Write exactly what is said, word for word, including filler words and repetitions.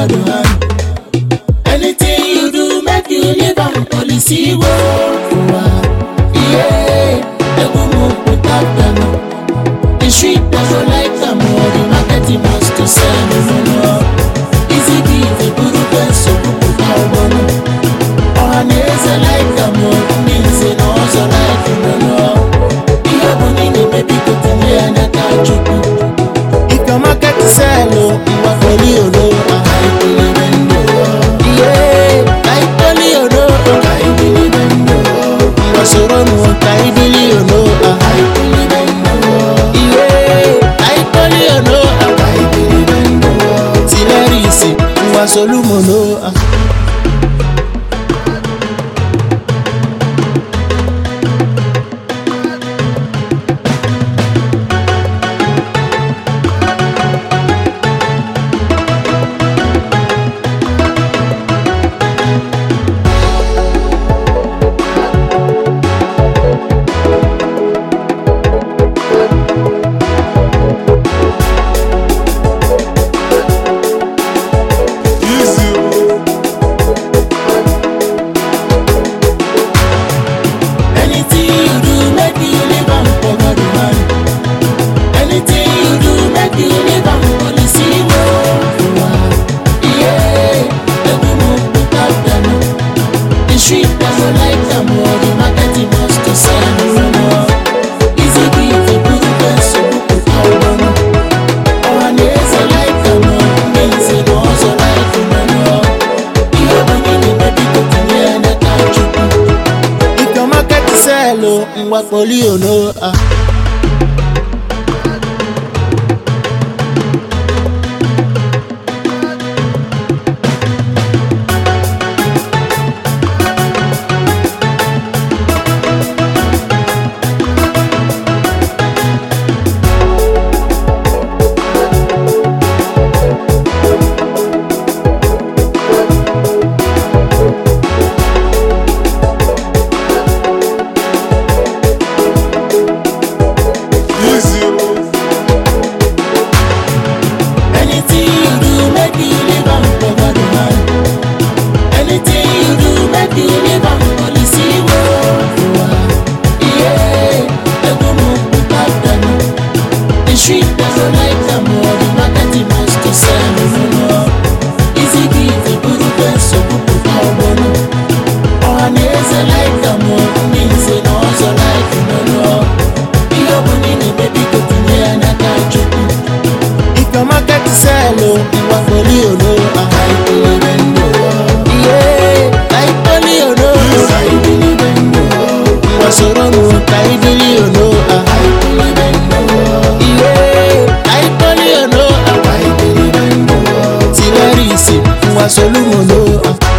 God hand. Anything you do, make you live on policy work. Yeah, the woman put up them. The street doesn't like them more. The marketing must to sell them. Easy beat the guru best so put out one. On is a like them more. Means it also like them. Yeah, money maybe put in the end of the if your market sell, you are fully on. I believe in you. Yeah, I believe you. I believe in you. Was a run one I believe you. I believe in you. Yeah, I believe you. I believe in you. Tilerisi, was a lumono. What polio no ah. Tilerisi, was a lumono.